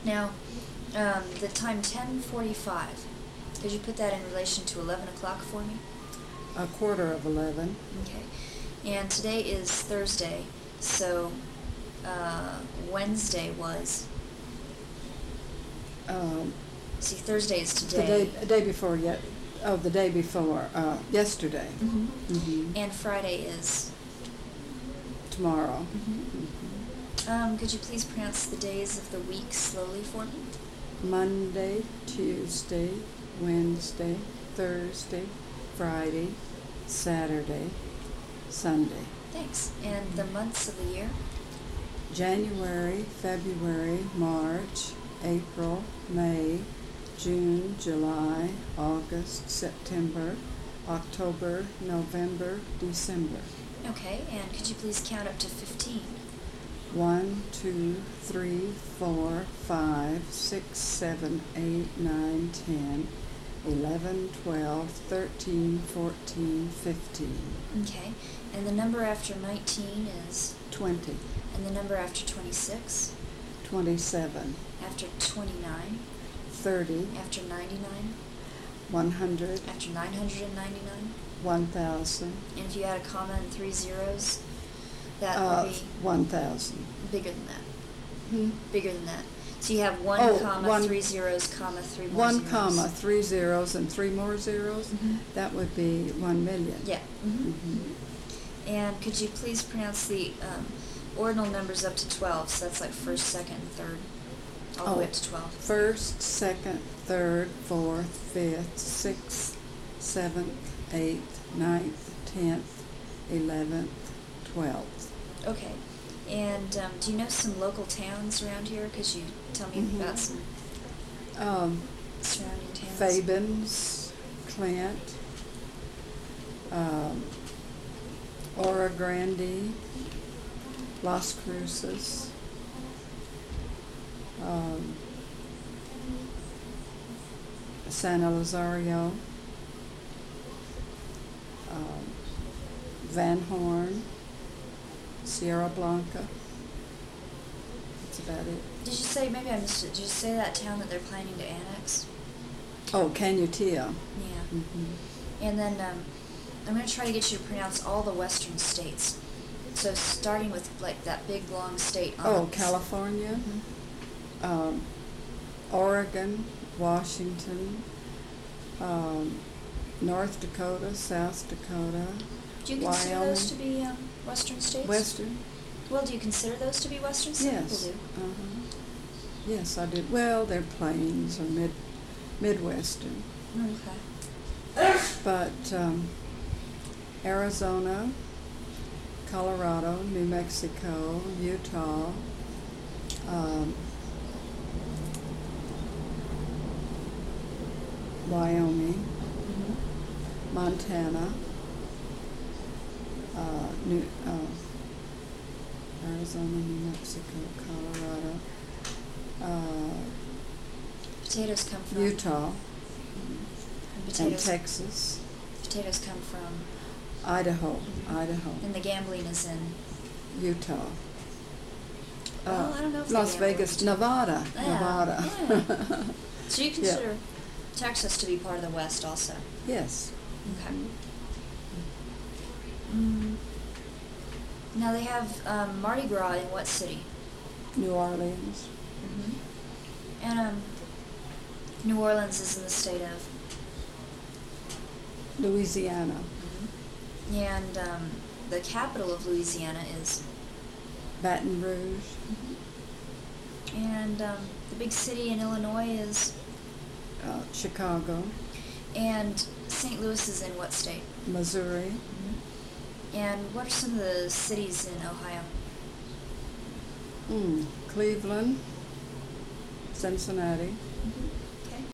Now, the time 10:45. Could you put that in relation to 11 o'clock for me? 11:15. Okay. And today is Thursday, so Wednesday was. See, Thursday is today. The day before yet. Oh, the day before. Yesterday. Mm-hmm. Mm-hmm. And Friday is. Tomorrow. Mm-hmm. Could you please pronounce the days of the week slowly for me? Monday, Tuesday, Wednesday, Thursday, Friday, Saturday, Sunday. Thanks. And the months of the year? January, February, March, April, May, June, July, August, September, October, November, December. Okay, and could you please count up to 15? 1, 2, 3, 4, 5, 6, 7, 8, 9, 10, 11, 12, 13, 14, 15. Okay, and the number after 19 is? 20. And the number after 26? 27. After 29? 30. After 99? 100. After 999? 1,000. And if you add a comma and 3 zeros, that would be 1,000. bigger than that. Hmm? Bigger than that. So you have 1 comma, 3 zeros, comma, 3 more 1 zeros. comma, 3 zeros, and 3 more zeros? Mm-hmm. That would be 1 million. Yeah. Mm-hmm. Mm-hmm. And could you please pronounce the ordinal numbers up to 12? So that's like first, second, and third, all the way up to 12. First, second, third, fourth, fifth, sixth, seventh, eighth, ninth, 10th, 11th, 12th. Okay. And do you know some local towns around here? Could you tell me about some surrounding towns? Fabens, Clint, Ora Grande, Las Cruces, San Elizario, Van Horn, Sierra Blanca. That's about it. Did you say, maybe I missed it, did you say that town that they're planning to annex? Oh, Canutillo. Yeah. Mm-hmm. And then I'm going to try to get you to pronounce all the western states. So starting with like that big long state. California, Oregon, Washington, North Dakota, South Dakota, Do you consider Wyoming. those to be western states? Western. Well, do you consider those to be western? Some Yes. people do. Uh-huh. Yes, I did. Well, they're plains or Midwestern. Okay. But Arizona, Colorado, New Mexico, Utah, Wyoming, Mm-hmm. Montana, Arizona, New Mexico, Colorado, Potatoes come from? Utah, And and potatoes, Texas, potatoes come from? Idaho, Idaho, And the gambling is in? Utah. Well, I don't know if they Las gamble in Vegas, Utah. Nevada, Yeah, Nevada. yeah. So you consider Texas to be part of the West also? Yes. Okay. Mm. Now they have Mardi Gras in what city? New Orleans. Mm-hmm. And New Orleans is in the state of? Louisiana. Mm-hmm. And the capital of Louisiana is? Baton Rouge. Mm-hmm. And the big city in Illinois is? Chicago. And St. Louis is in what state? Missouri. Mm-hmm. And what are some of the cities in Ohio? Cleveland. Cincinnati. Mm-hmm.